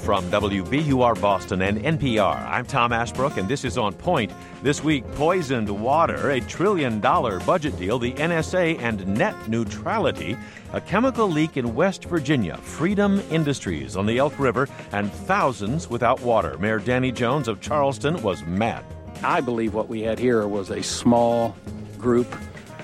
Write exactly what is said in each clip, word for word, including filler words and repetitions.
from W B U R Boston and N P R. I'm Tom Ashbrook, and this is On Point. This week, poisoned water, a trillion-dollar budget deal, the N S A, and net neutrality, a chemical leak in West Virginia, Freedom Industries on the Elk River, and thousands without water. Mayor Danny Jones of Charleston was mad. I believe what we had here was a small group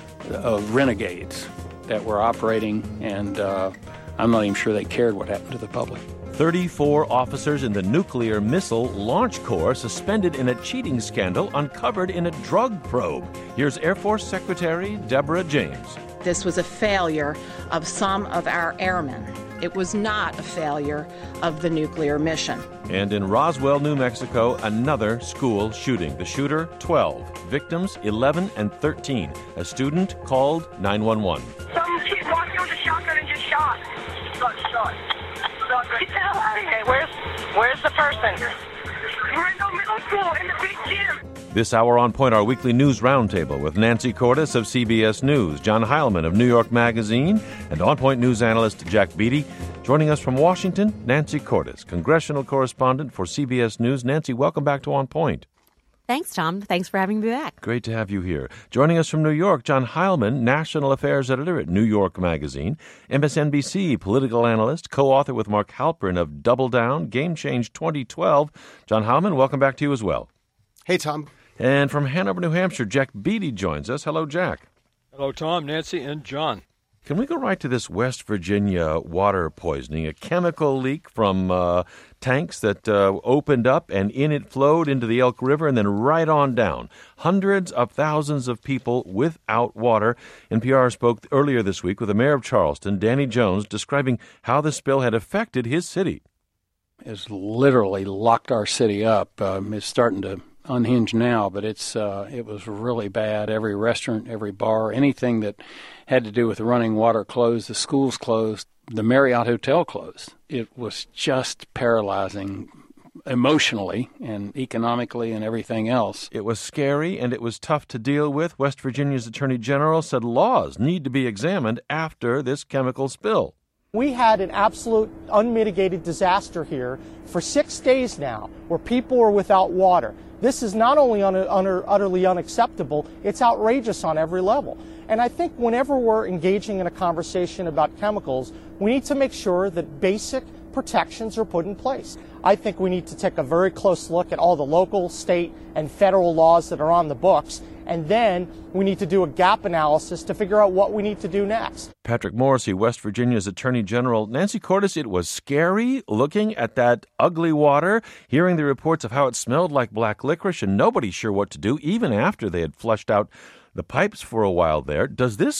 of renegades that were operating, and uh, I'm not even sure they cared what happened to the public. thirty-four officers in the Nuclear Missile Launch Corps suspended in a cheating scandal uncovered in a drug probe. Here's Air Force Secretary Deborah James. This was a failure of some of our airmen. It was not a failure of the nuclear mission. And in Roswell, New Mexico, another school shooting. The shooter, twelve. Victims, eleven and thirteen. A student called nine one one. Some kid walked in with a shotgun and just shot. Got shot. Get the hell out of here. Where's, where's the person? We're in the middle school, in the big gym. This hour on Point, our weekly news roundtable with Nancy Cordes of C B S News, John Heilman of New York Magazine, and On Point news analyst Jack Beatty. Joining us from Washington, Nancy Cordes, congressional correspondent for C B S News. Nancy, welcome back to On Point. Thanks, Tom. Thanks for having me back. Great to have you here. Joining us from New York, John Heilman, national affairs editor at New York Magazine, M S N B C political analyst, co-author with Mark Halperin of Double Down, Game Change twenty twelve. John Heilman, welcome back to you as well. Hey, Tom. And from Hanover, New Hampshire, Jack Beatty joins us. Hello, Jack. Hello, Tom, Nancy, and John. Can we go right to this West Virginia water poisoning, a chemical leak from uh, tanks that uh, opened up and in it flowed into the Elk River and then right on down. Hundreds of thousands of people without water. N P R spoke earlier this week with the mayor of Charleston, Danny Jones, describing how the spill had affected his city. It's literally locked our city up. Um, it's starting to unhinged now, but it's uh, it was really bad. Every restaurant, every bar, anything that had to do with running water closed. The schools closed. The Marriott Hotel closed. It was just paralyzing emotionally and economically and everything else. It was scary and it was tough to deal with. West Virginia's Attorney General said laws need to be examined after this chemical spill. We had an absolute unmitigated disaster here for six days now where people were without water. This is not only un- un- utterly unacceptable, it's outrageous on every level. And I think whenever we're engaging in a conversation about chemicals, we need to make sure that basic protections are put in place. I think we need to take a very close look at all the local, state, and federal laws that are on the books, and then we need to do a gap analysis to figure out what we need to do next. Patrick Morrisey, West Virginia's Attorney General. Nancy Cordes, it was scary looking at that ugly water, hearing the reports of how it smelled like black licorice, and nobody's sure what to do, even after they had flushed out the pipes for a while there. Does this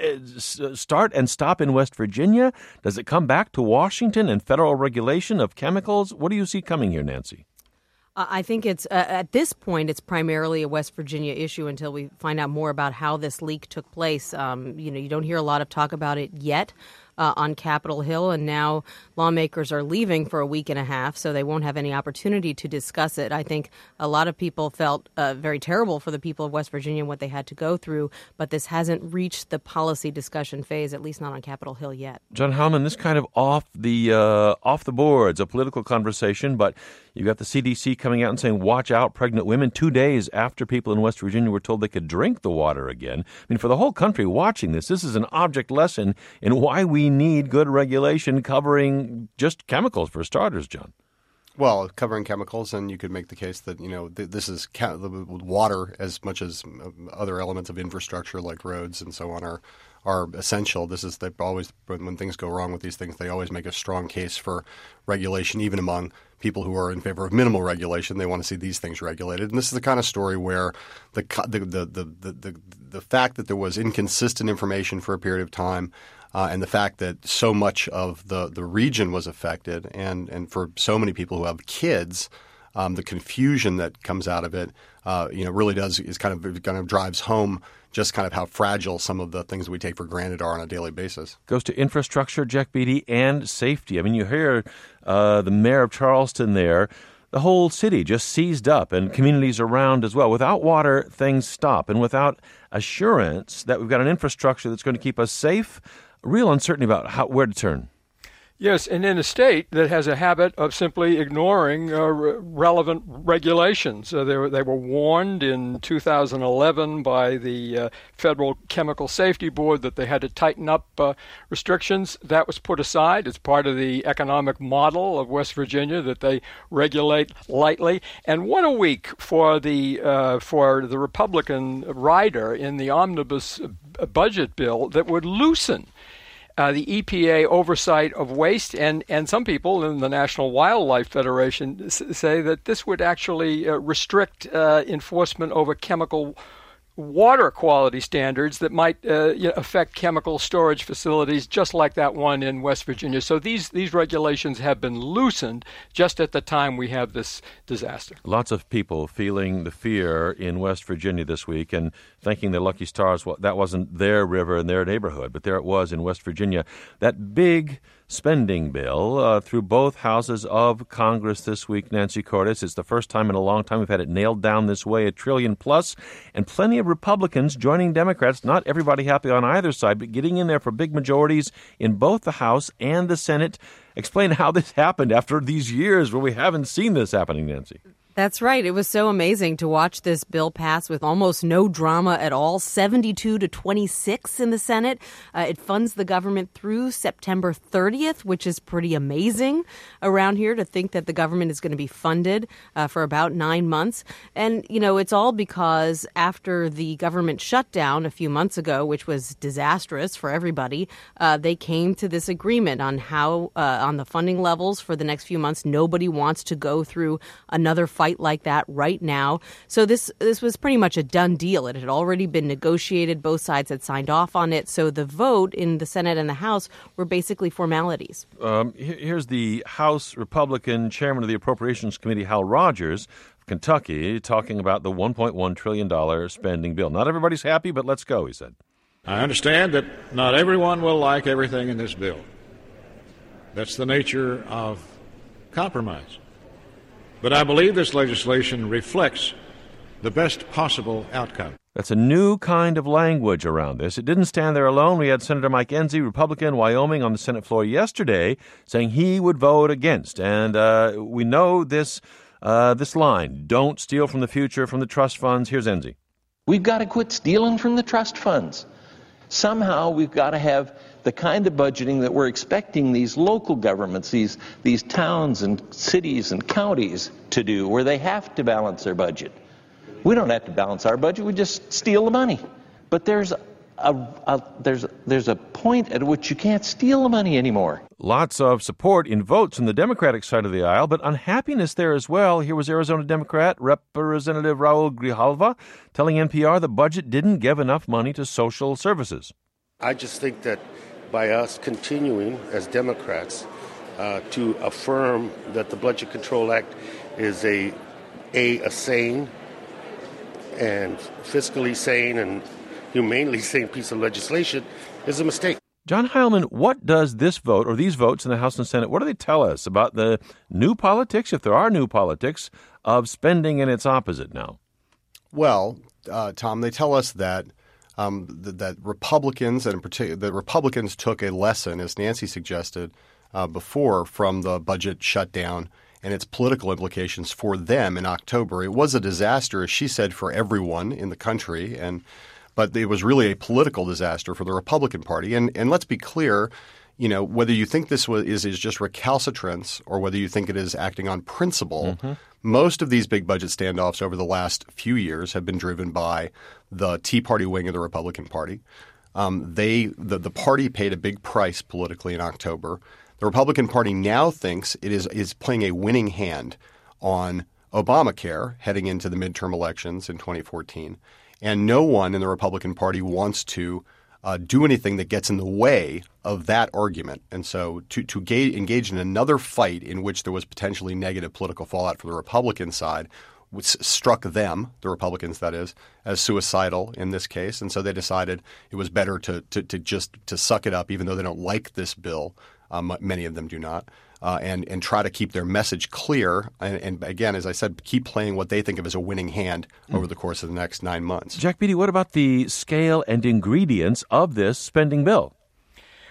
start and stop in West Virginia? Does it come back to Washington and federal regulation of chemicals? What do you see coming here, Nancy? Uh, I think it's, uh, at this point, it's primarily a West Virginia issue until we find out more about how this leak took place. Um, you know, you don't hear a lot of talk about it yet uh, on Capitol Hill, and now lawmakers are leaving for a week and a half, so they won't have any opportunity to discuss it. I think a lot of people felt uh, very terrible for the people of West Virginia and what they had to go through, but this hasn't reached the policy discussion phase, at least not on Capitol Hill yet. John Heilman, this kind of off the uh, off the boards, a political conversation, but you've got the C D C coming out and saying, watch out, pregnant women, two days after people in West Virginia were told they could drink the water again. I mean, for the whole country watching this, this is an object lesson in why we need good regulation covering just chemicals, for starters, John. Well, covering chemicals, and you could make the case that, you know, th- this is ca- water as much as other elements of infrastructure like roads and so on are are essential. This is they always when things go wrong with these things, they always make a strong case for regulation, even among people who are in favor of minimal regulation. They want to see these things regulated. And this is the kind of story where the the the the the, the, the fact that there was inconsistent information for a period of time, Uh, and the fact that so much of the, the region was affected, and, and for so many people who have kids, um, the confusion that comes out of it, uh, you know, really does is kind of kind of drives home just kind of how fragile some of the things we take for granted are on a daily basis. Goes to infrastructure, Jack Beatty, and safety. I mean, you hear uh, the mayor of Charleston there. The whole city just seized up, and communities around as well. Without water, things stop. And without assurance that we've got an infrastructure that's going to keep us safe, real uncertainty about how, where to turn. Yes, and in a state that has a habit of simply ignoring uh, re- relevant regulations. Uh, they, were, they were warned in two thousand eleven by the uh, Federal Chemical Safety Board that they had to tighten up uh, restrictions. That was put aside. It's part of the economic model of West Virginia that they regulate lightly. And what a week for the uh, for the Republican rider in the omnibus budget bill that would loosen Uh, the E P A oversight of waste, and, and some people in the National Wildlife Federation s- say that this would actually uh, restrict uh, enforcement over chemical water quality standards that might uh, you know, affect chemical storage facilities, just like that one in West Virginia. So these these regulations have been loosened just at the time we have this disaster. Lots of people feeling the fear in West Virginia this week and thanking their lucky stars. Well, that wasn't their river in their neighborhood, but there it was in West Virginia. That big spending bill uh, through both houses of Congress this week, Nancy Cordes. It's the first time in a long time we've had it nailed down this way, a trillion plus, and plenty of Republicans joining Democrats. Not everybody happy on either side, but getting in there for big majorities in both the House and the Senate. Explain how this happened after these years where we haven't seen this happening, Nancy. That's right. It was so amazing to watch this bill pass with almost no drama at all, seventy-two to twenty-six in the Senate. Uh, it funds the government through September thirtieth, which is pretty amazing around here to think that the government is going to be funded uh, for about nine months. And, you know, it's all because after the government shutdown a few months ago, which was disastrous for everybody, uh, they came to this agreement on how, uh, on the funding levels for the next few months. Nobody wants to go through another fight like that right now. So this this was pretty much a done deal. It had already been negotiated. Both sides had signed off on it. So the vote in the Senate and the House were basically formalities. Um, here's the House Republican chairman of the Appropriations Committee, Hal Rogers, of Kentucky, talking about the one point one trillion dollars spending bill. Not everybody's happy, but let's go, he said. I understand that not everyone will like everything in this bill. That's the nature of compromise. But I believe this legislation reflects the best possible outcome. That's a new kind of language around this. It didn't stand there alone. We had Senator Mike Enzi, Republican, Wyoming, on the Senate floor yesterday saying he would vote against. And uh, we know this uh, this line, don't steal from the future, from the trust funds. Here's Enzi. We've got to quit stealing from the trust funds. Somehow we've got to have the kind of budgeting that we're expecting these local governments, these these towns and cities and counties to do, where they have to balance their budget. We don't have to balance our budget, we just steal the money. But there's a, a there's there's a point at which you can't steal the money anymore. Lots of support in votes on the Democratic side of the aisle, but unhappiness there as well. Here was Arizona Democrat Representative Raul Grijalva telling N P R the budget didn't give enough money to social services. I just think that by us continuing as Democrats uh, to affirm that the Budget Control Act is a, a a sane and fiscally sane and humanely sane piece of legislation is a mistake. John Heilman, what does this vote or these votes in the House and Senate, what do they tell us about the new politics, if there are new politics, of spending and its opposite now? Well, uh, Tom, they tell us that Um, that, that Republicans, and in particular, that Republicans took a lesson, as Nancy suggested uh, before, from the budget shutdown and its political implications for them in October. It was a disaster, as she said, for everyone in the country, and but it was really a political disaster for the Republican Party. And and let's be clear, you know, whether you think this was, is, is just recalcitrance or whether you think it is acting on principle, mm-hmm. most of these big budget standoffs over the last few years have been driven by the Tea Party wing of the Republican Party. Um, they the, the party paid a big price politically in October. The Republican Party now thinks it is is playing a winning hand on Obamacare heading into the midterm elections in twenty fourteen. And no one in the Republican Party wants to uh, do anything that gets in the way of that argument. And so to, to ga- engage in another fight in which there was potentially negative political fallout for the Republican side which struck them, the Republicans that is, as suicidal in this case. And so they decided it was better to to, to just to suck it up, even though they don't like this bill. Um, many of them do not. Uh, and, and try to keep their message clear. And, and again, as I said, keep playing what they think of as a winning hand over the course of the next nine months. Jack Beatty, what about the scale and ingredients of this spending bill?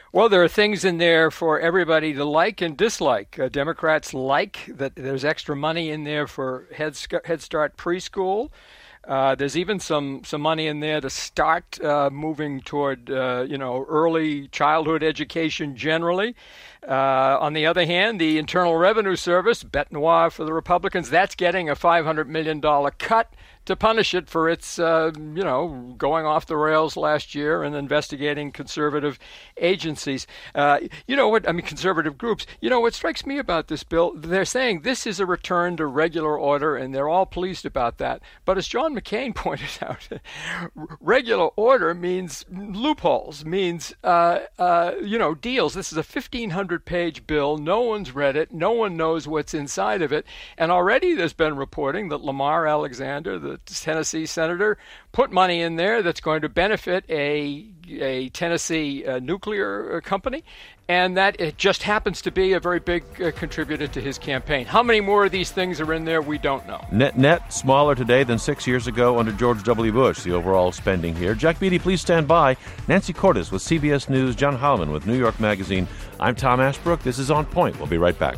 Well, there are things in there for everybody to like and dislike. Uh, Democrats like that there's extra money in there for Head, Sc- Head Start preschool. Uh, there's even some, some money in there to start uh, moving toward, uh, you know, early childhood education generally. Uh, on the other hand, the Internal Revenue Service, bête noire for the Republicans, that's getting a five hundred million dollars cut to punish it for its, uh, you know, going off the rails last year and investigating conservative agencies. Uh, you know what, I mean, conservative groups. You know, what strikes me about this bill, they're saying this is a return to regular order, and they're all pleased about that. But as John McCain pointed out, regular order means loopholes, means, uh, uh, you know, deals. This is a fifteen hundred page bill. No one's read it. No one knows what's inside of it. And already there's been reporting that Lamar Alexander, the Tennessee senator, put money in there that's going to benefit a a Tennessee uh, nuclear company, and that it just happens to be a very big uh, contributor to his campaign. How many more of these things are in there? We don't know. Net net smaller today than six years ago under George W. Bush, the overall spending here. Jack Beatty, please stand by. Nancy Cordes with C B S News, John Hallman with New York Magazine. I'm Tom Ashbrook. This is On Point. We'll be right back.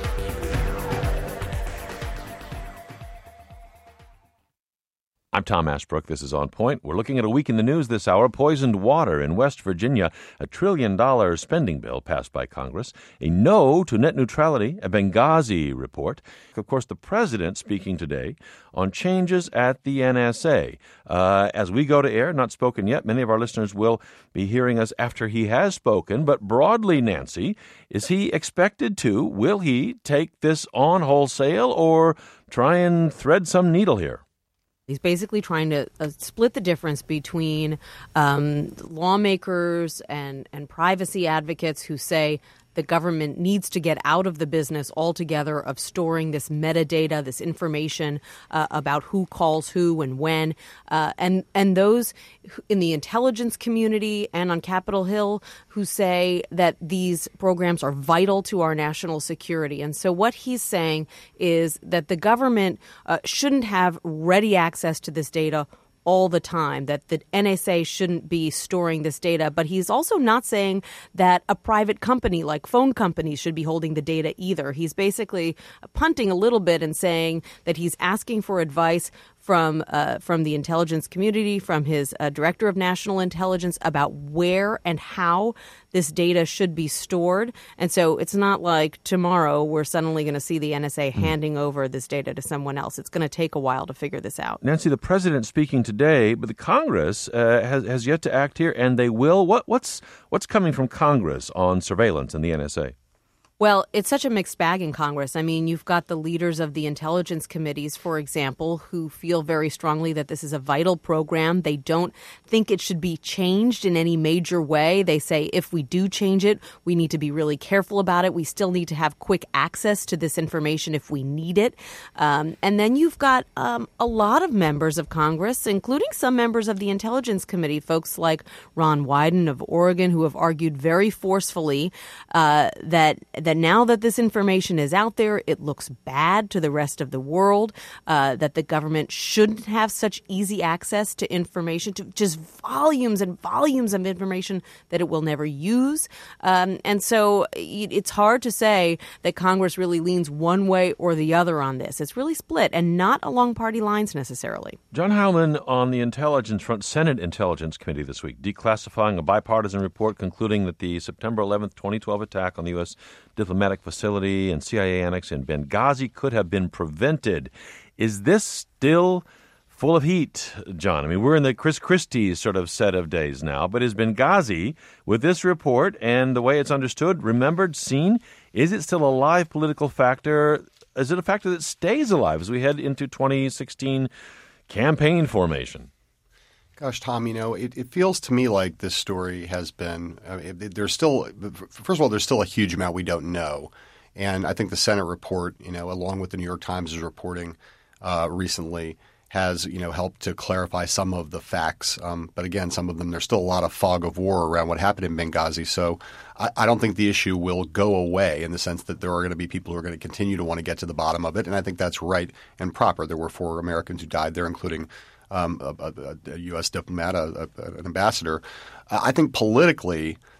I'm Tom Ashbrook. This is On Point. We're looking at a week in the news this hour. Poisoned water in West Virginia, a trillion dollar spending bill passed by Congress, a no to net neutrality, a Benghazi report. Of course, the president speaking today on changes at the N S A. Uh, as we go to air, not spoken yet, many of our listeners will be hearing us after he has spoken. But broadly, Nancy, is he expected to, will he take this on wholesale or try and thread some needle here? He's basically trying to uh, split the difference between um, lawmakers and, and privacy advocates who say the government needs to get out of the business altogether of storing this metadata, this information uh, about who calls who and when, uh, and and those in the intelligence community and on Capitol Hill who say that these programs are vital to our national security. And so what he's saying is that the government uh, shouldn't have ready access to this data all the time, that the N S A shouldn't be storing this data. But he's also not saying that a private company like phone companies should be holding the data either. He's basically punting a little bit and saying that he's asking for advice from uh, from the intelligence community, from his uh, director of national intelligence about where and how this data should be stored. And so it's not like tomorrow we're suddenly going to see the N S A mm. handing over this data to someone else. It's going to take a while to figure this out. Nancy, the president speaking today, but the Congress uh, has, has yet to act here, and they will. What, what's, what's coming from Congress on surveillance and the N S A? Well, it's such a mixed bag in Congress. I mean, you've got the leaders of the intelligence committees, for example, who feel very strongly that this is a vital program. They don't think it should be changed in any major way. They say if we do change it, we need to be really careful about it. We still need to have quick access to this information if we need it. Um, and then you've got um, a lot of members of Congress, including some members of the Intelligence Committee, folks like Ron Wyden of Oregon, who have argued very forcefully uh, that that now that this information is out there, it looks bad to the rest of the world, uh, that the government shouldn't have such easy access to information, to just volumes and volumes of information that it will never use. Um, and so it's hard to say that Congress really leans one way or the other on this. It's really split and not along party lines necessarily. John Hallman on the intelligence front, Senate Intelligence Committee this week, declassifying a bipartisan report concluding that the September eleventh, twenty twelve attack on the U S diplomatic facility and C I A annex in Benghazi could have been prevented. Is this still full of heat, John? I mean, we're in the Chris Christie sort of set of days now, but is Benghazi, with this report and the way it's understood, remembered, seen, is it still a live political factor? Is it a factor that stays alive as we head into twenty sixteen campaign formation? Gosh, Tom, you know, it, it feels to me like this story has been I mean, – there's still – first of all, there's still a huge amount we don't know. And I think the Senate report, you know, along with the New York Times' reporting uh, recently has, you know, helped to clarify some of the facts. Um, but again, some of them, there's still a lot of fog of war around what happened in Benghazi. So I, I don't think the issue will go away in the sense that there are going to be people who are going to continue to want to get to the bottom of it. And I think that's right and proper. There were four Americans who died there, including – Um, a, a, a U S diplomat, a, a, an ambassador. Uh, I think politically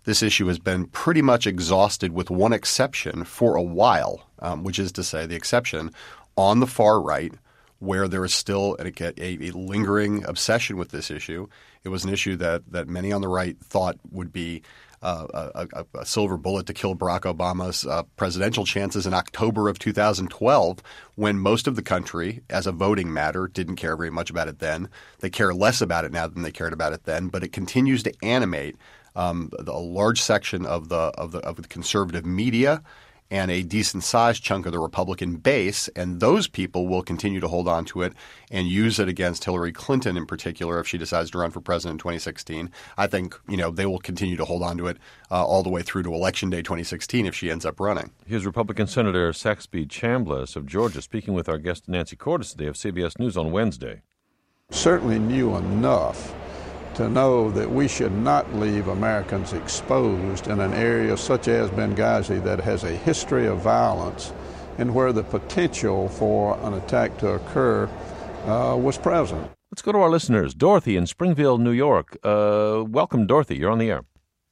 this issue has been pretty much exhausted with one exception for a while, um, which is to say the exception on the far right, where there is still a, a, a lingering obsession with this issue. It was an issue that, that many on the right thought would be uh, a, a, a silver bullet to kill Barack Obama's uh, presidential chances in October of two thousand twelve, when most of the country, as a voting matter, didn't care very much about it then. They care less about it now than they cared about it then, but it continues to animate um, a large section of the of the of the conservative media and a decent-sized chunk of the Republican base, and those people will continue to hold on to it and use it against Hillary Clinton in particular if she decides to run for president in twenty sixteen. I think, you know, they will continue to hold on to it uh, all the way through to Election Day twenty sixteen if she ends up running. Here's Republican Senator Saxby Chambliss of Georgia speaking with our guest Nancy Cordes today of C B S News on Wednesday. Certainly knew enough to know that we should not leave Americans exposed in an area such as Benghazi that has a history of violence and where the potential for an attack to occur uh, was present. Let's go to our listeners. Dorothy in Springfield, New York. Uh, welcome, Dorothy. You're on the air.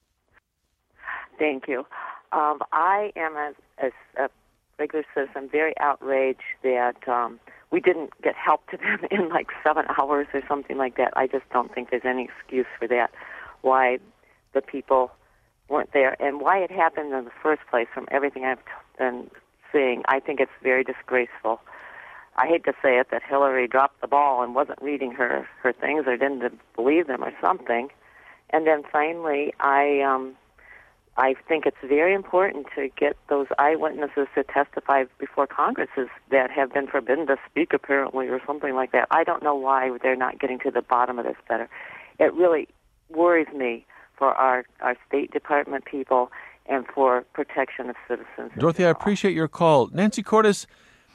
Thank you. Um, I am, a, a, a regular citizen, very outraged that um, we didn't get help to them in like seven hours or something like that. I just don't think there's any excuse for that, why the people weren't there and why it happened in the first place. From everything I've been seeing, I think it's very disgraceful. I hate to say it, that Hillary dropped the ball and wasn't reading her, her things or didn't believe them or something. And then finally, I um, I think it's very important to get those eyewitnesses to testify before Congresses that have been forbidden to speak, apparently, or something like that. I don't know why they're not getting to the bottom of this better. It really worries me for our, our State Department people and for protection of citizens. Dorothy, I appreciate your call. Nancy Cordes,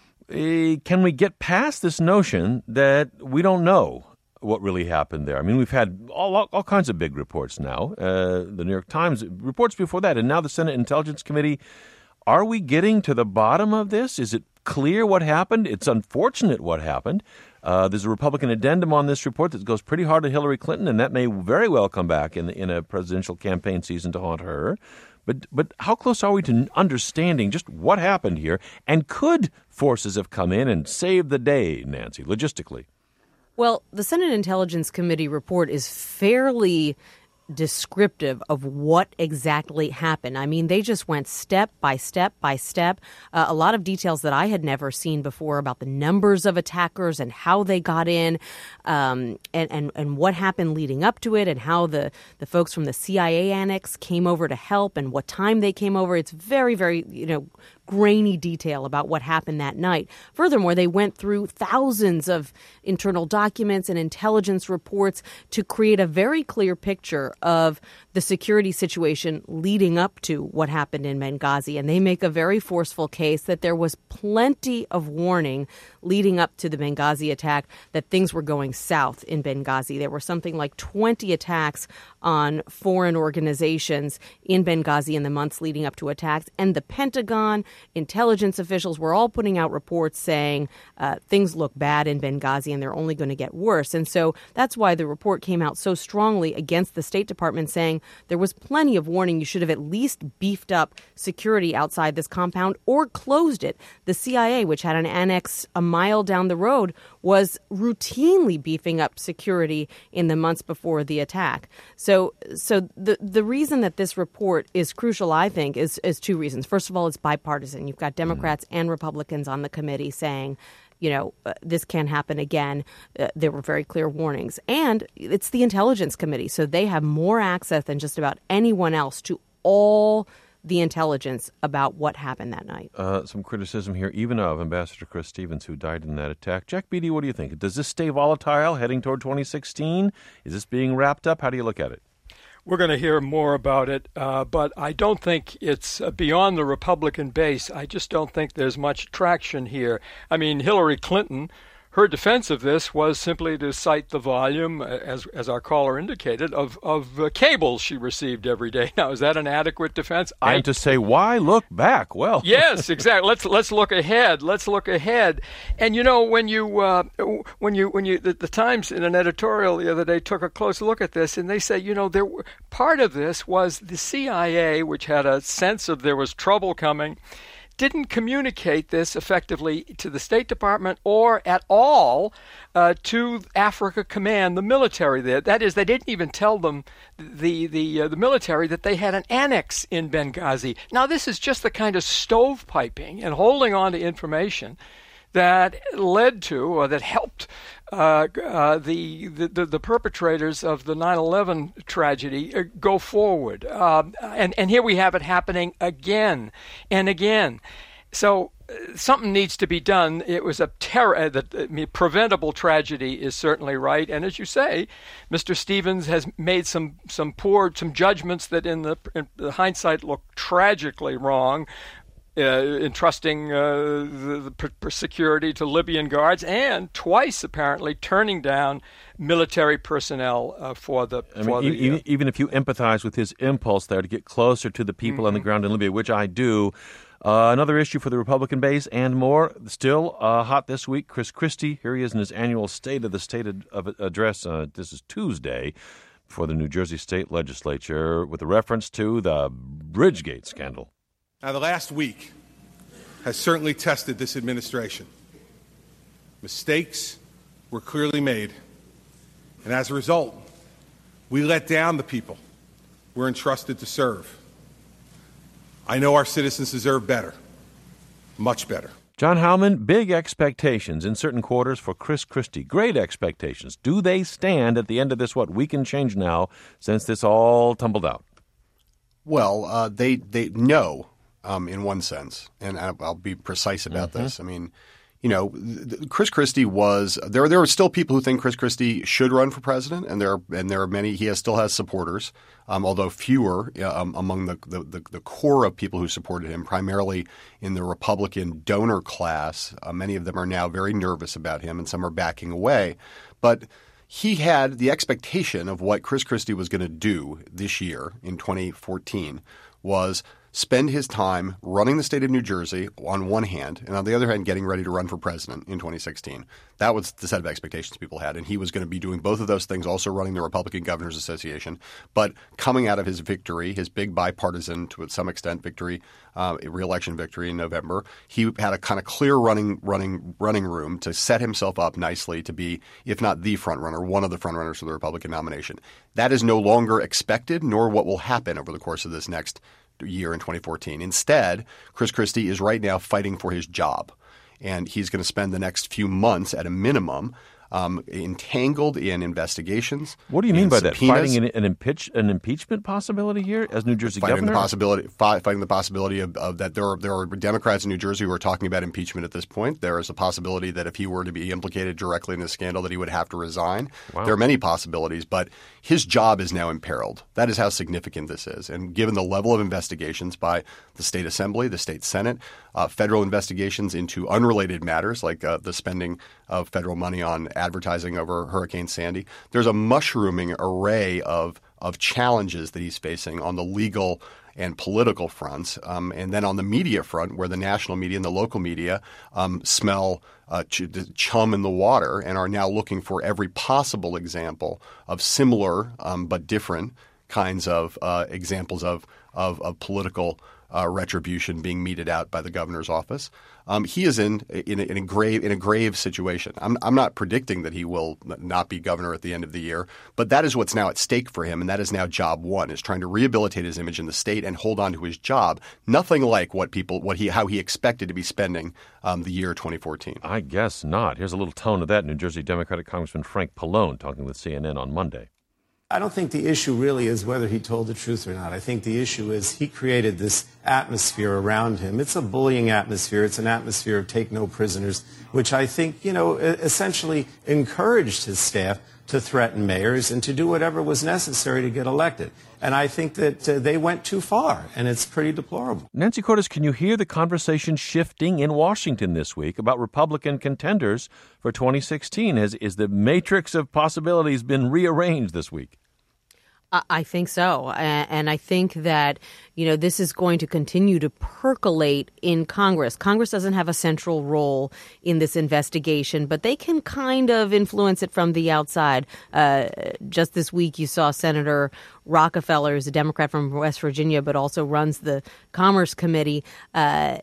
uh, can we get past this notion that we don't know what really happened there? I mean, we've had all all kinds of big reports now. Uh, the New York Times reports before that, and now the Senate Intelligence Committee. Are we getting to the bottom of this? Is it clear what happened? It's unfortunate what happened. Uh, there's a Republican addendum on this report that goes pretty hard at Hillary Clinton, and that may very well come back in in a presidential campaign season to haunt her. But but how close are we to understanding just what happened here? And could forces have come in and saved the day, Nancy, logistically? Well, the Senate Intelligence Committee report is fairly descriptive of what exactly happened. I mean, they just went step by step by step. Uh, a lot of details that I had never seen before about the numbers of attackers and how they got in, um, and, and, and what happened leading up to it, and how the, the folks from the C I A annex came over to help and what time they came over. It's very, very, you know, grainy detail about what happened that night. Furthermore, they went through thousands of internal documents and intelligence reports to create a very clear picture of the security situation leading up to what happened in Benghazi. And they make a very forceful case that there was plenty of warning leading up to the Benghazi attack that things were going south in Benghazi. There were something like twenty attacks on foreign organizations in Benghazi in the months leading up to attacks. And the Pentagon, intelligence officials were all putting out reports saying uh, things look bad in Benghazi and they're only going to get worse. And so that's why the report came out so strongly against the State Department, saying there was plenty of warning. You should have at least beefed up security outside this compound or closed it. The C I A, which had an annex a mile down the road, was routinely beefing up security in the months before the attack. So so the the reason that this report is crucial, I think, is, is two reasons. First of all, it's bipartisan. You've got Democrats mm. and Republicans on the committee saying, you know, uh, this can't happen again. Uh, there were very clear warnings. And it's the Intelligence Committee, so they have more access than just about anyone else to all the intelligence about what happened that night. Uh, some criticism here, even of Ambassador Chris Stevens, who died in that attack. Jack Beatty, what do you think? Does this stay volatile heading toward twenty sixteen? Is this being wrapped up? How do you look at it? We're going to hear more about it, uh, but I don't think it's beyond the Republican base. I just don't think there's much traction here. I mean, Hillary Clinton, her defense of this was simply to cite the volume, as as our caller indicated, of of uh, cables she received every day. Now, is that an adequate defense? And I, to say, why look back? Well, yes, exactly. Let's let's look ahead. Let's look ahead. And you know, when you uh, when you when you the, the Times in an editorial the other day took a close look at this, and they say, you know, there part of this was the C I A, which had a sense of there was trouble coming, didn't communicate this effectively to the State Department or at all uh, to Africa Command, the military there. That is, they didn't even tell them, the the uh, the military, that they had an annex in Benghazi. Now, this is just the kind of stovepiping and holding on to information that led to, or that helped uh, uh, the, the the perpetrators of the nine eleven tragedy uh, go forward. Um, and, and here we have it happening again and again. So uh, something needs to be done. It was a terror. Uh, the, I mean, preventable tragedy is certainly right. And as you say, Mister Stevens has made some some poor some judgments that in the, in the hindsight look tragically wrong. Uh, entrusting uh, the, the p- security to Libyan guards, and twice apparently turning down military personnel uh, for the. I for mean, the even, uh, even if you empathize with his impulse there to get closer to the people mm-hmm. on the ground in Libya, which I do. Uh, another issue for the Republican base and more. Still uh, hot this week. Chris Christie, here he is in his annual State of the State of, of address. Uh, this is Tuesday for the New Jersey State Legislature with a reference to the Bridgegate scandal. Now, the last week has certainly tested this administration. Mistakes were clearly made, and as a result, we let down the people we're entrusted to serve. I know our citizens deserve better, much better. John Howman, big expectations in certain quarters for Chris Christie. Great expectations. Do they stand at the end of this, what, week and change now, since this all tumbled out? Well, uh, they they know. Um, in one sense, and I'll be precise about mm-hmm. this. I mean, you know, Chris Christie was there. There are still people who think Chris Christie should run for president, and there are, and there are many. He has, still has supporters, um, although fewer um, among the, the, the, the core of people who supported him, primarily in the Republican donor class. Uh, many of them are now very nervous about him, and some are backing away. But he had the expectation of what Chris Christie was going to do this year in twenty fourteen was spend his time running the state of New Jersey on one hand, and on the other hand, getting ready to run for president in twenty sixteen. That was the set of expectations people had, and he was going to be doing both of those things, also running the Republican Governors Association. But coming out of his victory, his big bipartisan, to some extent, victory, uh, re-election victory in November, he had a kind of clear running running, running room to set himself up nicely to be, if not the front runner, one of the front runners for the Republican nomination. That is no longer expected, nor what will happen over the course of this next year in twenty fourteen. Instead, Chris Christie is right now fighting for his job, and he's going to spend the next few months at a minimum um, entangled in investigations. What do you mean by subpoenas. that? Fighting an, an, impeach, an impeachment possibility here as New Jersey fighting governor? The possibility, fi- fighting the possibility of, of that there are, there are Democrats in New Jersey who are talking about impeachment at this point. There is a possibility that if he were to be implicated directly in this scandal that he would have to resign. Wow. There are many possibilities, but his job is now imperiled. That is how significant this is. And given the level of investigations by the state assembly, the state senate, uh, federal investigations into unrelated matters like uh, the spending of federal money on advertising over Hurricane Sandy, there's a mushrooming array of of challenges that he's facing on the legal and political fronts. Um, and then on the media front, where the national media and the local media um, smell uh, ch- chum in the water and are now looking for every possible example of similar um, but different kinds of uh, examples of, of, of political uh, retribution being meted out by the governor's office. Um, he is in in a, in a grave in a grave situation. I'm I'm not predicting that he will not be governor at the end of the year, but that is what's now at stake for him, and that is now job one: is trying to rehabilitate his image in the state and hold on to his job. Nothing like what people what he how he expected to be spending um, the year twenty fourteen. I guess not. Here's a little tone of that. New Jersey Democratic Congressman Frank Pallone talking with C N N on Monday. I don't think the issue really is whether he told the truth or not. I think the issue is he created this atmosphere around him. It's a bullying atmosphere. It's an atmosphere of take no prisoners, which I think, you know, essentially encouraged his staff to threaten mayors and to do whatever was necessary to get elected. And I think that uh, they went too far, and it's pretty deplorable. Nancy Cordes, can you hear the conversation shifting in Washington this week about Republican contenders for twenty sixteen? Has, is the matrix of possibilities been rearranged this week? I think so. And I think that, you know, this is going to continue to percolate in Congress. Congress doesn't have a central role in this investigation, but they can kind of influence it from the outside. Uh, just this week, you saw Senator Rockefeller, who's a Democrat from West Virginia, but also runs the Commerce Committee, uh,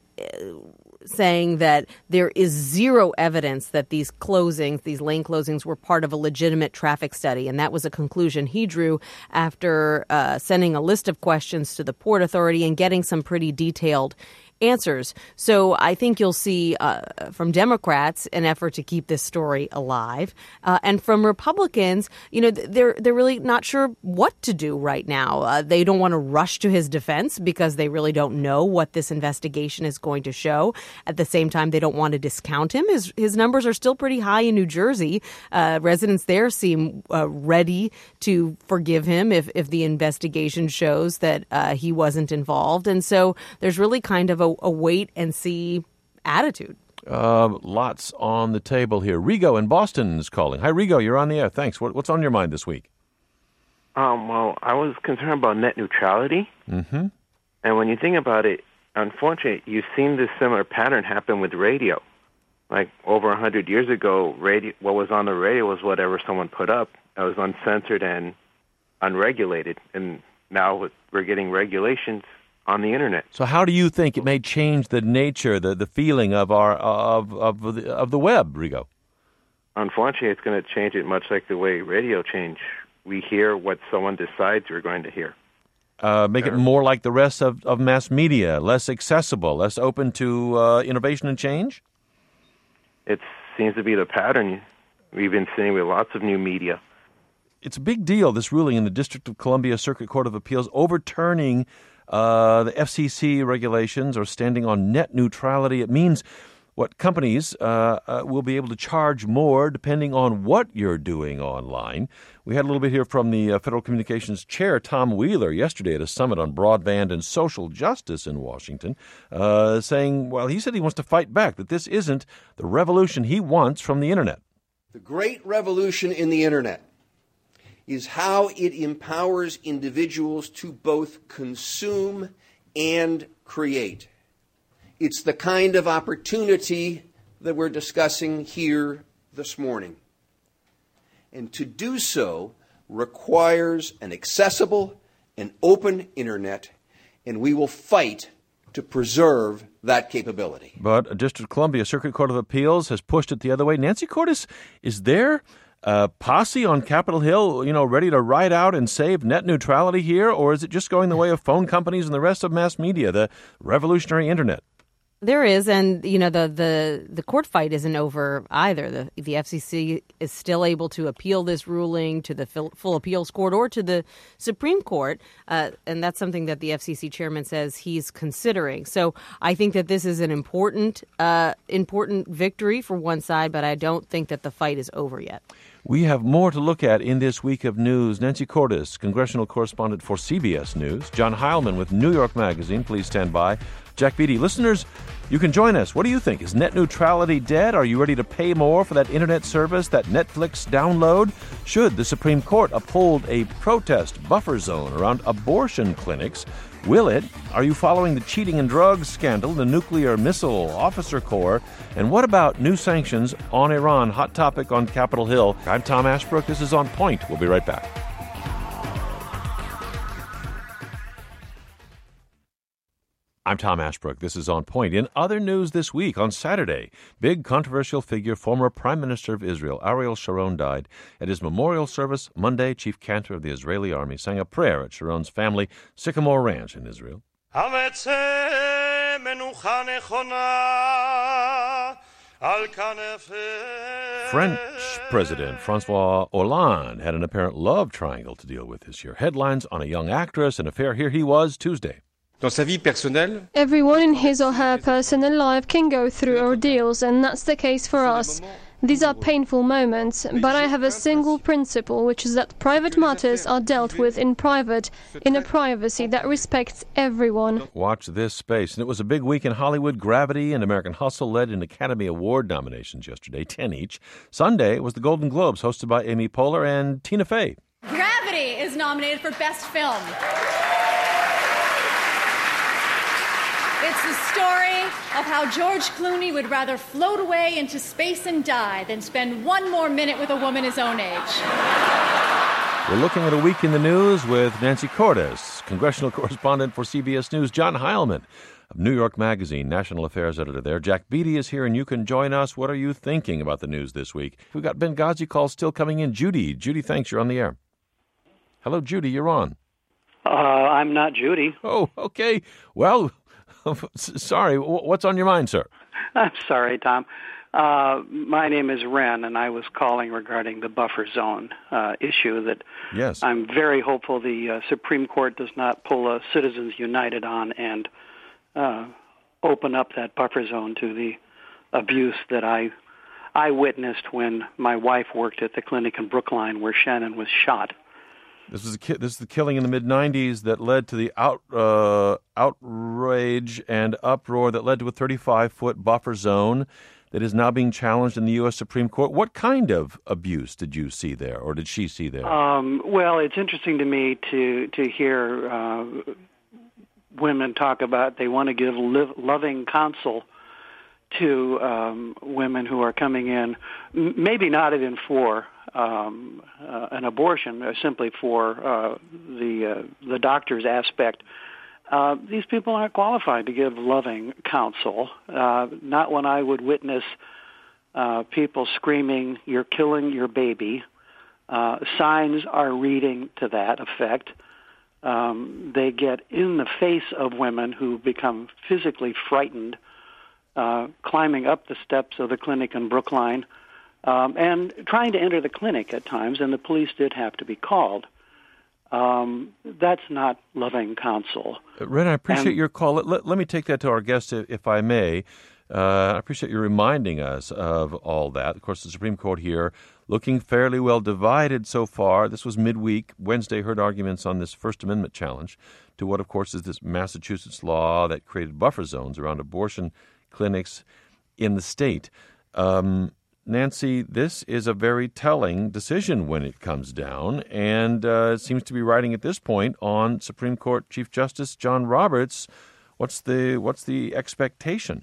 saying that there is zero evidence that these closings, these lane closings, were part of a legitimate traffic study. And that was a conclusion he drew after uh, sending a list of questions to the Port Authority and getting some pretty detailed answers. So I think you'll see uh, from Democrats an effort to keep this story alive. Uh, and from Republicans, you know, they're they're really not sure what to do right now. Uh, they don't want to rush to his defense because they really don't know what this investigation is going to show. At the same time, they don't want to discount him. His, his numbers are still pretty high in New Jersey. Uh, residents there seem uh, ready to forgive him if, if the investigation shows that uh, he wasn't involved. And so there's really kind of a a wait-and-see attitude. Uh, lots on the table here. Rigo in Boston is calling. Hi, Rigo. You're on the air. Thanks. What, what's on your mind this week? Um, well, I was concerned about net neutrality. Mm-hmm. And when you think about it, unfortunately, you've seen this similar pattern happen with radio. Like over one hundred years ago, radio, what was on the radio was whatever someone put up. It was uncensored and unregulated. And now we're getting regulations on the internet. So how do you think it may change the nature, the, the feeling of our of of the, of the web, Rigo? Unfortunately, it's going to change it much like the way radio changed. We hear what someone decides we're going to hear. Uh, make it more like the rest of, of mass media, less accessible, less open to uh, innovation and change? It seems to be the pattern we've been seeing with lots of new media. It's a big deal, this ruling in the District of Columbia Circuit Court of Appeals overturning Uh, the F C C regulations or standing on net neutrality. It means what companies uh, uh, will be able to charge more depending on what you're doing online. We had a little bit here from the uh, Federal Communications Chair, Tom Wheeler, yesterday at a summit on broadband and social justice in Washington, uh, saying, well, he said he wants to fight back, that this isn't the revolution he wants from the Internet. The great revolution in the Internet is how it empowers individuals to both consume and create. It's the kind of opportunity that we're discussing here this morning. And to do so requires an accessible and open Internet, and we will fight to preserve that capability. But a District of Columbia Circuit Court of Appeals has pushed it the other way. Nancy Cordes, is there Uh, posse on Capitol Hill, you know, ready to ride out and save net neutrality here? Or is it just going the way of phone companies and the rest of mass media, the revolutionary Internet? There is, and, you know, the, the, the court fight isn't over either. The, the F C C is still able to appeal this ruling to the full, full appeals court or to the Supreme Court, uh, and that's something that the F C C chairman says he's considering. So I think that this is an important, uh, important victory for one side, but I don't think that the fight is over yet. We have more to look at in this week of news. Nancy Cordes, congressional correspondent for C B S News. John Heilman with New York Magazine. Please stand by. Jack Beatty. Listeners, you can join us. What do you think? Is net neutrality dead? Are you ready to pay more for that Internet service, that Netflix download? Should the Supreme Court uphold a protest buffer zone around abortion clinics? Will it? Are you following the cheating and drugs scandal, the nuclear missile officer corps? And what about new sanctions on Iran? Hot topic on Capitol Hill. I'm Tom Ashbrook. This is On Point. We'll be right back. I'm Tom Ashbrook. This is On Point. In other news this week, on Saturday, big controversial figure, former Prime Minister of Israel, Ariel Sharon, died. At his memorial service Monday, Chief Cantor of the Israeli Army sang a prayer at Sharon's family, Sycamore Ranch in Israel. French President Francois Hollande had an apparent love triangle to deal with this year. Headlines on a young actress, an affair. Here he was Tuesday. Dans sa vie personnelle, everyone in his or her personal life can go through ordeals, and that's the case for us. These are painful moments, but I have a single principle, which is that private matters are dealt with in private, in a privacy that respects everyone. Watch this space. And it was a big week in Hollywood. Gravity and American Hustle led in Academy Award nominations yesterday, ten each. Sunday was the Golden Globes, hosted by Amy Poehler and Tina Fey. Gravity is nominated for Best Film. It's the story of how George Clooney would rather float away into space and die than spend one more minute with a woman his own age. We're looking at a week in the news with Nancy Cordes, congressional correspondent for C B S News, John Heilman of New York Magazine, national affairs editor there. Jack Beatty is here, and you can join us. What are you thinking about the news this week? We've got Benghazi calls still coming in. Judy, Judy, thanks. You're on the air. Hello, Judy, you're on. Uh, I'm not Judy. Oh, okay. Well, sorry. What's on your mind, sir? I'm sorry, Tom. Uh, my name is Ren, and I was calling regarding the buffer zone uh, issue that yes. I'm very hopeful the uh, Supreme Court does not pull a Citizens United on and uh, open up that buffer zone to the abuse that I I witnessed when my wife worked at the clinic in Brookline where Shannon was shot. This was a ki- this is the killing in the mid nineties that led to the out uh, outrage and uproar that led to a thirty-five foot buffer zone that is now being challenged in the U S Supreme Court. What kind of abuse did you see there, or did she see there? Um, well, it's interesting to me to to hear uh, women talk about they want to give live, loving counsel to um, women who are coming in, m- maybe not even for um, uh, an abortion, or simply for uh, the uh, the doctor's aspect. Uh, these people aren't qualified to give loving counsel. Uh, not when I would witness uh, people screaming, "You're killing your baby." Uh, signs are reading to that effect. Um, they get in the face of women who become physically frightened, uh, climbing up the steps of the clinic in Brookline, um, and trying to enter the clinic at times, and the police did have to be called. Um, that's not loving counsel. Ren, I appreciate and, your call. Let, let me take that to our guest, if I may. Uh, I appreciate you reminding us of all that. Of course, the Supreme Court here looking fairly well divided so far. This was midweek. Wednesday heard arguments on this First Amendment challenge to what, of course, is this Massachusetts law that created buffer zones around abortion clinics in the state. Um, Nancy, this is a very telling decision when it comes down, and uh, it seems to be riding at this point on Supreme Court Chief Justice John Roberts. What's the what's the expectation?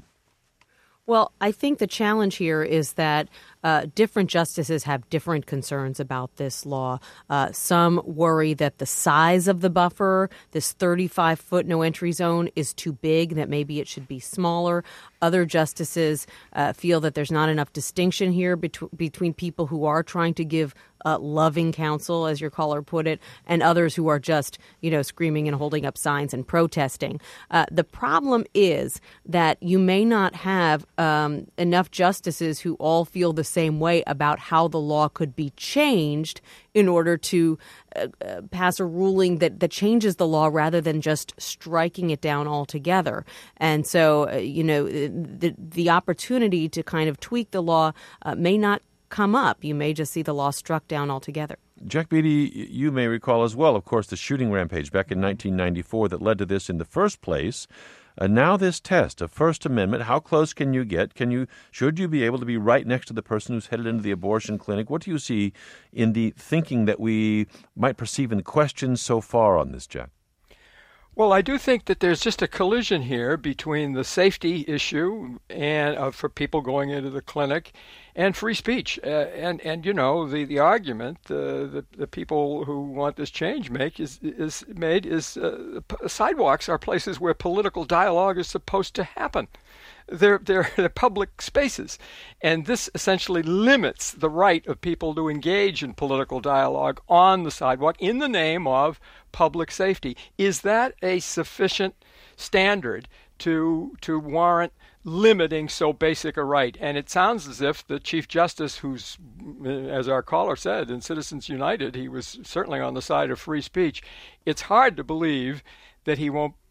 Well, I think the challenge here is that uh, different justices have different concerns about this law. Uh, some worry that the size of the buffer, this thirty-five foot no entry zone, is too big, that maybe it should be smaller. Other justices uh, feel that there's not enough distinction here bet- between people who are trying to give Uh, loving counsel, as your caller put it, and others who are just, you know, screaming and holding up signs and protesting. Uh, the problem is that you may not have um, enough justices who all feel the same way about how the law could be changed in order to uh, uh, pass a ruling that, that changes the law rather than just striking it down altogether. And so, uh, you know, the, the opportunity to kind of tweak the law uh, may not come up. You may just see the law struck down altogether. Jack Beatty, you may recall as well, of course, the shooting rampage back in nineteen ninety-four that led to this in the first place. Uh, now this test of First Amendment, how close can you get? Can you, should you be able to be right next to the person who's headed into the abortion clinic? What do you see in the thinking that we might perceive in the questions so far on this, Jack? Well, I do think that there's just a collision here between the safety issue and uh, for people going into the clinic and free speech. Uh, and, and, you know, the, the argument uh, the, the people who want this change make is, is made is uh, p- sidewalks are places where political dialogue is supposed to happen. They're, they're, they're public spaces. And this essentially limits the right of people to engage in political dialogue on the sidewalk in the name of public safety. Is that a sufficient standard to to warrant limiting so basic a right? And it sounds as if the Chief Justice, who's, as our caller said, in Citizens United, he was certainly on the side of free speech. It's hard to believe that he won't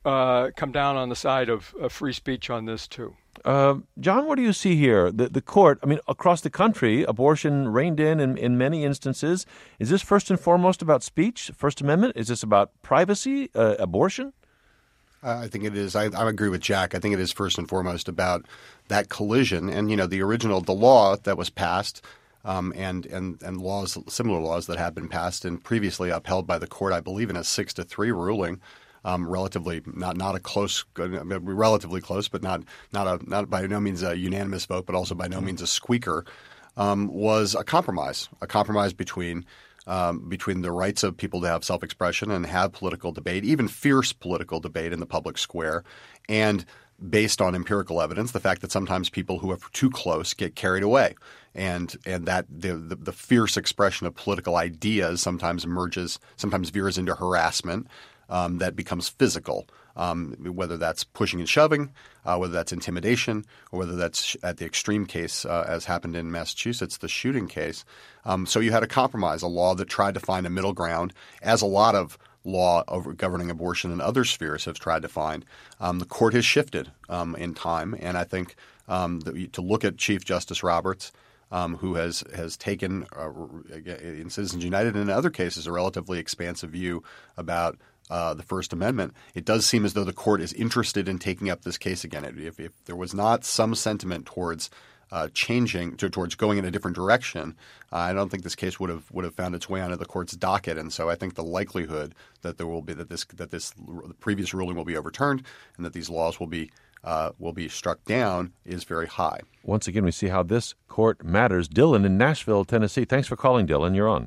uh, come down on the side of, of free speech on this, too. Uh, John, what do you see here? The, the court, I mean, across the country, abortion reigned in, in in many instances. Is this first and foremost about speech, First Amendment? Is this about privacy, uh, abortion? Uh, I think it is. I, I agree with Jack. I think it is first and foremost about that collision. And, you know, the original, the law that was passed um, and, and, and laws, similar laws that have been passed and previously upheld by the court, I believe in a six to three ruling, Um, relatively not not a close, relatively close, but not not a not by no means a unanimous vote, but also by no means a squeaker, um, was a compromise, a compromise between um, between the rights of people to have self-expression and have political debate, even fierce political debate in the public square, and based on empirical evidence, the fact that sometimes people who are too close get carried away, and and that the the, the fierce expression of political ideas sometimes emerges, sometimes veers into harassment. Um, that becomes physical, um, whether that's pushing and shoving, uh, whether that's intimidation, or whether that's at the extreme case, uh, as happened in Massachusetts, the shooting case. Um, so you had a compromise, a law that tried to find a middle ground, as a lot of law over governing abortion in other spheres have tried to find. Um, the court has shifted um, in time, and I think um, the, to look at Chief Justice Roberts, Um, who has has taken uh, in Citizens United and in other cases a relatively expansive view about uh, the First Amendment, it does seem as though the court is interested in taking up this case again. If, if there was not some sentiment towards uh, changing, to, towards going in a different direction, uh, I don't think this case would have would have found its way onto the court's docket. And so I think the likelihood that there will be that this that this the previous ruling will be overturned and that these laws will be Uh, will be struck down is very high. Once again, we see how this court matters. Dylan in Nashville, Tennessee. Thanks for calling, Dylan. You're on.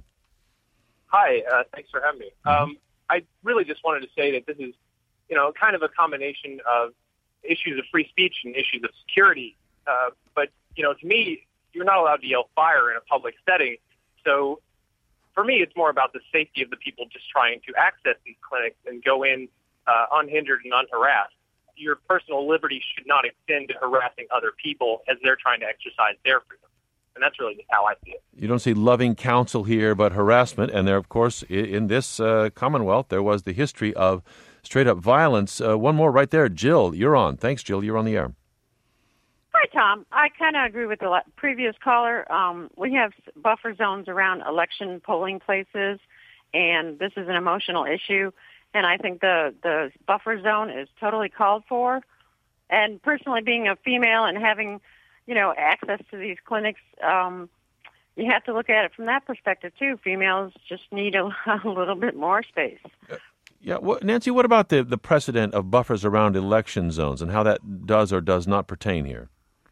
Hi. Uh, thanks for having me. Um, I really just wanted to say that this is, you know, kind of a combination of issues of free speech and issues of security. Uh, but, you know, to me, you're not allowed to yell fire in a public setting. So for me, it's more about the safety of the people just trying to access these clinics and go in uh, unhindered and unharassed. Your personal liberty should not extend to harassing other people as they're trying to exercise their freedom. And that's really just how I see it. You don't see loving counsel here, but harassment. And there, of course, in this uh, Commonwealth, there was the history of straight-up violence. Uh, one more right there. Jill, you're on. Thanks, Jill. You're on the air. Hi, Tom. I kind of agree with the previous caller. Um, we have buffer zones around election polling places, and this is an emotional issue. And I think the, the buffer zone is totally called for. And personally, being a female and having, you know, access to these clinics, um, you have to look at it from that perspective, too. Females just need a, a little bit more space. Yeah, well, Nancy, what about the, the precedent of buffers around election zones and how that does or does not pertain here?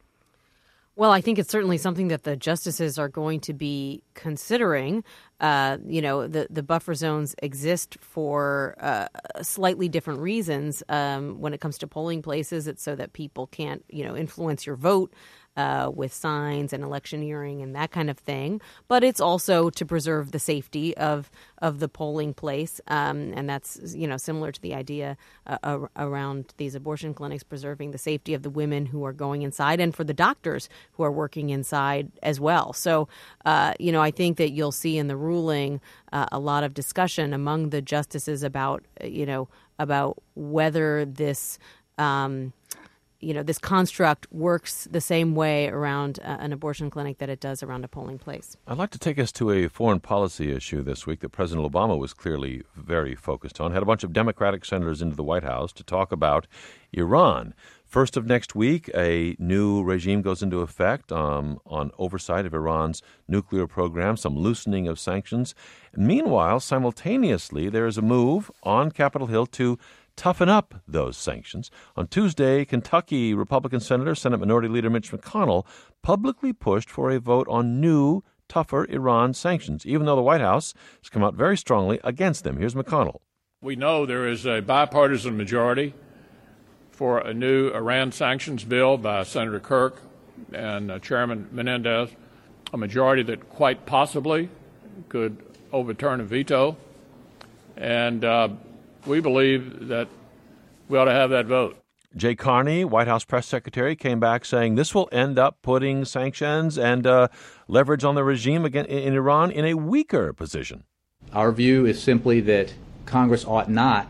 Well, I think it's certainly something that the justices are going to be considering. Uh, you know, the, the buffer zones exist for uh, slightly different reasons. Um, when it comes to polling places, it's so that people can't, you know, influence your vote uh, with signs and electioneering and that kind of thing. But it's also to preserve the safety of of the polling place. Um, and that's, you know, similar to the idea uh, around these abortion clinics, preserving the safety of the women who are going inside and for the doctors who are working inside as well. So, uh, you know, I think that you'll see in the ruling uh, a lot of discussion among the justices about, you know, about whether this um, you know, this construct works the same way around uh, an abortion clinic that it does around a polling place. I'd like to take us to a foreign policy issue this week that President Obama was clearly very focused on. Had a bunch of Democratic senators into the White House to talk about Iran. First of next week, a new regime goes into effect um, on oversight of Iran's nuclear program, some loosening of sanctions. And meanwhile, simultaneously, there is a move on Capitol Hill to toughen up those sanctions. On Tuesday, Kentucky Republican Senator, Senate Minority Leader Mitch McConnell, publicly pushed for a vote on new, tougher Iran sanctions, even though the White House has come out very strongly against them. Here's McConnell. We know there is a bipartisan majority for a new Iran sanctions bill by Senator Kirk and uh, Chairman Menendez, a majority that quite possibly could overturn a veto. And uh, we believe that we ought to have that vote. Jay Carney, White House press secretary, came back saying this will end up putting sanctions and uh, leverage on the regime again in Iran in a weaker position. Our view is simply that Congress ought not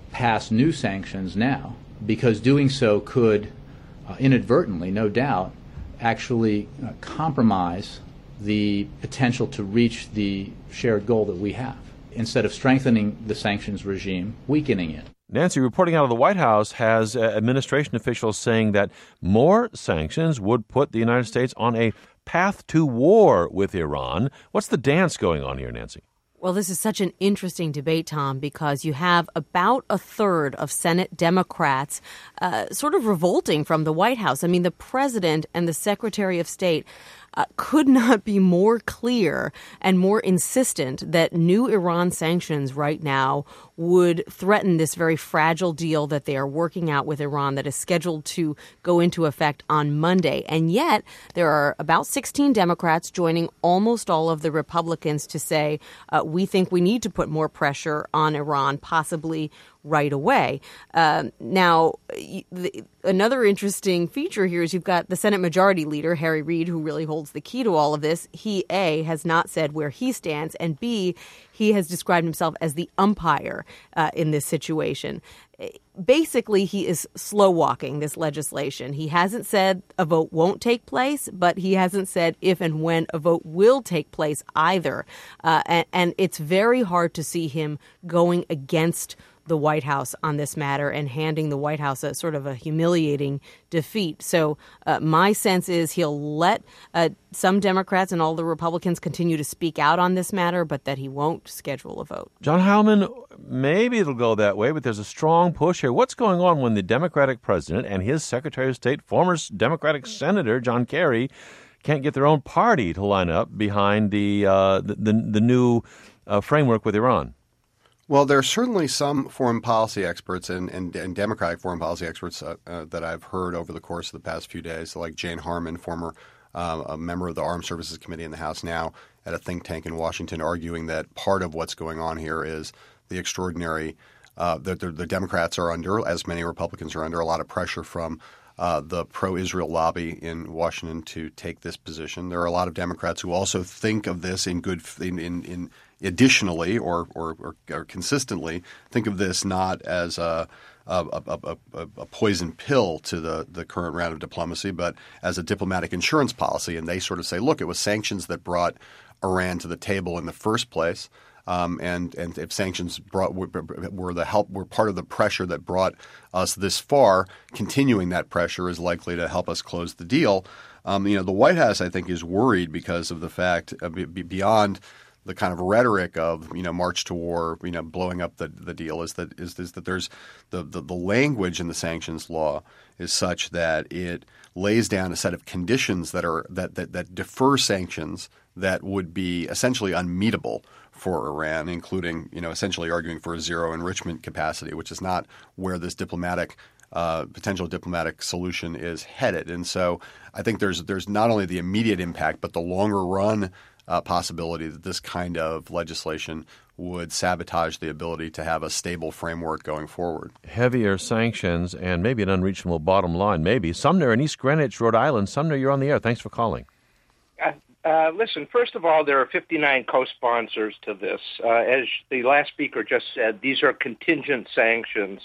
pass new sanctions now, because doing so could uh, inadvertently, no doubt, actually uh, compromise the potential to reach the shared goal that we have, instead of strengthening the sanctions regime, weakening it. Nancy, reporting out of the White House has uh, administration officials saying that more sanctions would put the United States on a path to war with Iran. What's the dance going on here, Nancy? Well, this is such an interesting debate, Tom, because you have about a third of Senate Democrats uh, sort of revolting from the White House. I mean, the president and the Secretary of State Uh, could not be more clear and more insistent that new Iran sanctions right now would threaten this very fragile deal that they are working out with Iran that is scheduled to go into effect on Monday. And yet there are about sixteen Democrats joining almost all of the Republicans to say, uh, we think we need to put more pressure on Iran, possibly right away. Uh, now, the, another interesting feature here is you've got the Senate Majority Leader, Harry Reid, who really holds the key to all of this. He, A, has not said where he stands, and B, he has described himself as the umpire uh, in this situation. Basically, he is slow-walking this legislation. He hasn't said a vote won't take place, but he hasn't said if and when a vote will take place either. Uh, and, and it's very hard to see him going against the White House on this matter and handing the White House a sort of a humiliating defeat. So uh, my sense is he'll let uh, some Democrats and all the Republicans continue to speak out on this matter, but that he won't schedule a vote. John Heilemann, maybe it'll go that way, but there's a strong push here. What's going on when the Democratic president and his Secretary of State, former Democratic Senator John Kerry, can't get their own party to line up behind the uh, the, the, the new uh, framework with Iran? Well, there are certainly some foreign policy experts and, and, and Democratic foreign policy experts uh, uh, that I've heard over the course of the past few days, like Jane Harman, former uh, a member of the Armed Services Committee in the House, now at a think tank in Washington, arguing that part of what's going on here is the extraordinary uh, – that the, the Democrats are under, as many Republicans are under, a lot of pressure from uh, the pro-Israel lobby in Washington to take this position. There are a lot of Democrats who also think of this in good in, in, in additionally or, or, or, or consistently think of this not as a, a, a, a, a poison pill to the, the current round of diplomacy, but as a diplomatic insurance policy. And they sort of say, look, it was sanctions that brought Iran to the table in the first place. Um, and, and if sanctions brought, were, were the help were part of the pressure that brought us this far, continuing that pressure is likely to help us close the deal. Um, you know, the White House, I think, is worried because of the fact uh, beyond the kind of rhetoric of, you know, march to war, you know, blowing up the, the deal is that is, is that there's the, the, the language in the sanctions law is such that it lays down a set of conditions that are that, that, that defer sanctions that would be essentially unmeetable for Iran, including, you know, essentially arguing for a zero enrichment capacity, which is not where this diplomatic uh, potential diplomatic solution is headed. And so I think there's there's not only the immediate impact, but the longer run Uh, possibility that this kind of legislation would sabotage the ability to have a stable framework going forward. Heavier sanctions and maybe an unreachable bottom line, maybe. Sumner in East Greenwich, Rhode Island. Sumner, you're on the air. Thanks for calling. Uh, uh, listen, first of all, there are fifty-nine co-sponsors to this. Uh, as the last speaker just said, these are contingent sanctions.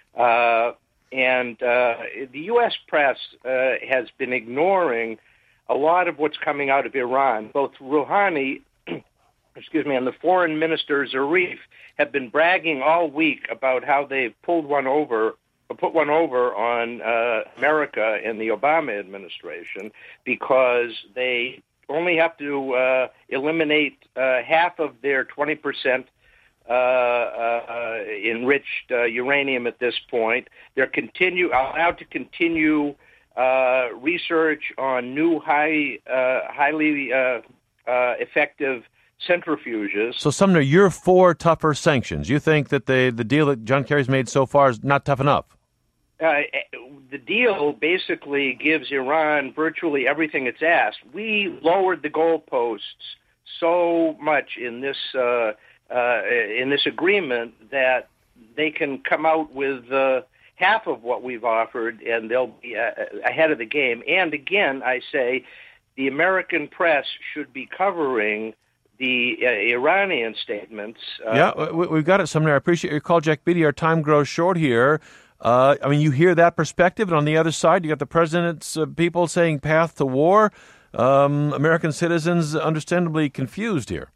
Uh, and uh, the U S press uh, has been ignoring a lot of what's coming out of Iran. Both Rouhani, excuse me, and the foreign minister Zarif have been bragging all week about how they've pulled one over, or put one over on uh, America and the Obama administration because they only have to uh, eliminate uh, half of their twenty percent uh, uh, enriched uh, uranium at this point. They're continue allowed to continue Uh, research on new high, uh, highly uh, uh, effective centrifuges. So, Sumner, you're for tougher sanctions. You think that the, the deal that John Kerry's made so far is not tough enough? Uh, the deal basically gives Iran virtually everything it's asked. We lowered the goalposts so much in this uh, uh, in this agreement that they can come out with uh, half of what we've offered, and they'll be uh, ahead of the game. And again, I say the American press should be covering the uh, Iranian statements. Uh, yeah, we, we've got it, Sumner. I appreciate your call, Jack Beatty. Our time grows short here. Uh, I mean, you hear that perspective, and on the other side, you got the president's uh, people saying path to war. Um, American citizens understandably confused here.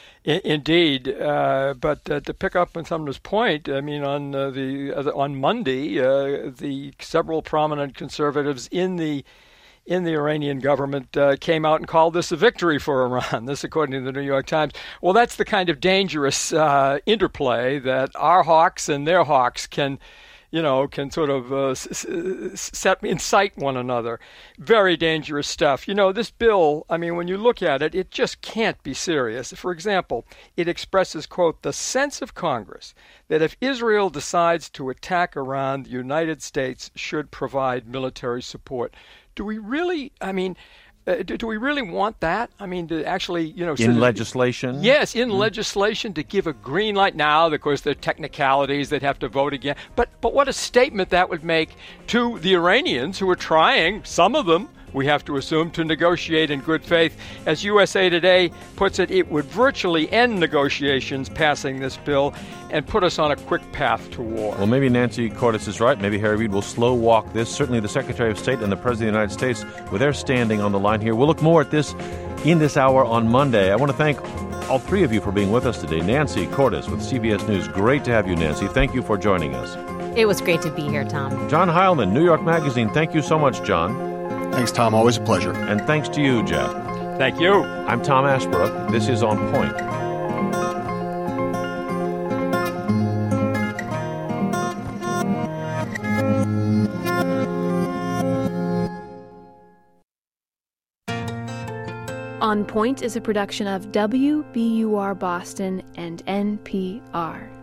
Indeed, uh, but uh, to pick up on Sumner's point, I mean, on uh, the uh, on Monday, uh, the several prominent conservatives in the in the Iranian government uh, came out and called this a victory for Iran. This, according to the New York Times. Well, that's the kind of dangerous uh, interplay that our hawks and their hawks can, you know, can sort of uh, set, incite one another. Very dangerous stuff. You know, this bill, I mean, when you look at it, it just can't be serious. For example, it expresses, quote, the sense of Congress that if Israel decides to attack Iran, the United States should provide military support. Do we really, I mean, Uh, do, do we really want that? I mean, to actually, you know... In so legislation? Yes, in mm-hmm. legislation to give a green light. Now, of course, there are technicalities. They'd have to vote again. But, but what a statement that would make to the Iranians who are trying, some of them, we have to assume, to negotiate in good faith. As U S A Today puts it, it would virtually end negotiations passing this bill and put us on a quick path to war. Well, maybe Nancy Cordes is right. Maybe Harry Reid will slow walk this. Certainly the Secretary of State and the President of the United States, with their standing on the line here. We'll look more at this in this hour on Monday. I want to thank all three of you for being with us today. Nancy Cordes with C B S News. Great to have you, Nancy. Thank you for joining us. It was great to be here, Tom. John Heilman, New York Magazine. Thank you so much, John. Thanks, Tom. Always a pleasure. And thanks to you, Jeff. Thank you. I'm Tom Ashbrook. This is On Point. On Point is a production of W B U R Boston and N P R.